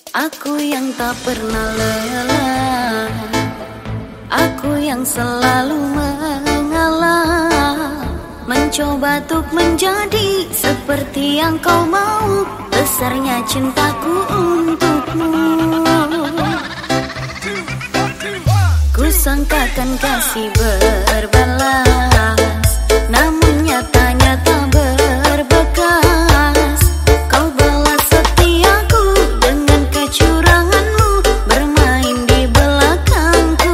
Aku yang tak pernah lelah, aku yang selalu mengalah, mencoba untuk menjadi seperti yang kau mau. Besarnya cintaku untukmu. Ku sangkakan kasih berbalas, namun nyatanya tak berbekas. Kau balas setiaku dengan kecuranganmu, bermain di belakangku.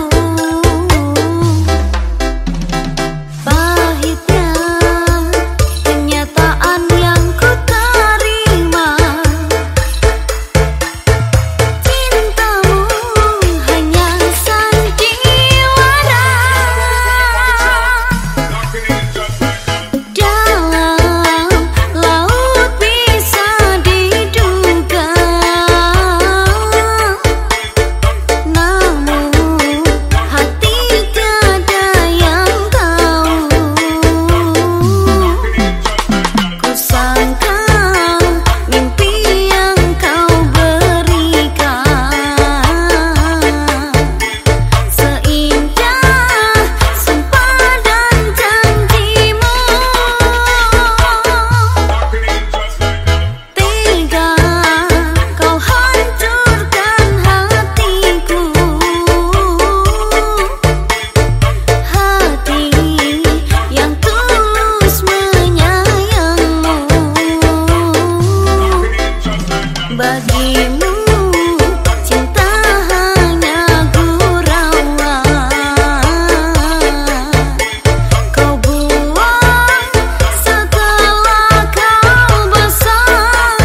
Pahitnya kenyataan yang ku terima, cintamu hanya sandiwara. Dalam laut bisa diduga, namun hati tiada yang tahu. Ku sangka mimpi yang kau berikan seindah sempadan janjimu. Tega kau hancurkan hatiku, hati yang tulus menyayangmu. Bagimu cinta hanya gurauan, kau buang setelah kau besar.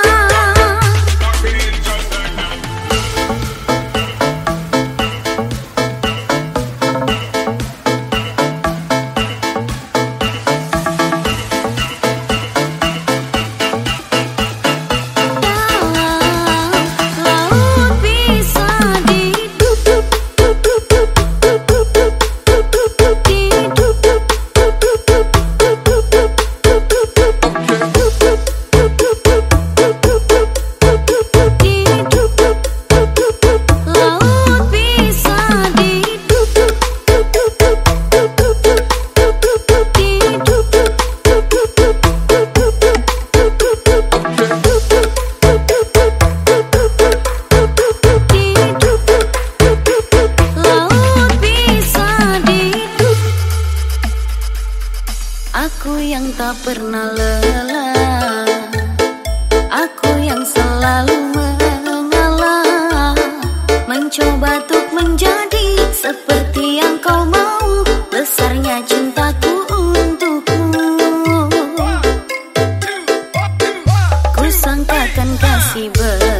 Laut bisa Aku yang tak pernah lelah, aku yang selalu mengalah, mencoba untuk menjadi seperti yang kau mau. Besarnya cintaku untukmu. Ku sangkakan kasih